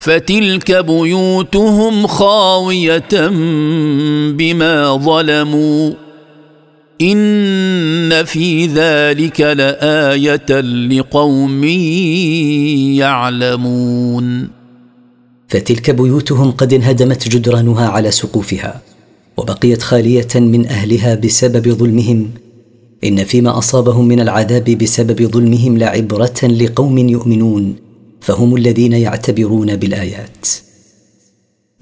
فتلك بيوتهم خاوية بما ظلموا إن في ذلك لآية لقوم يعلمون. فتلك بيوتهم قد انهدمت جدرانها على سقوفها وبقيت خالية من أهلها بسبب ظلمهم. إن فيما أصابهم من العذاب بسبب ظلمهم لعبرة لقوم يؤمنون، فهم الذين يعتبرون بالآيات.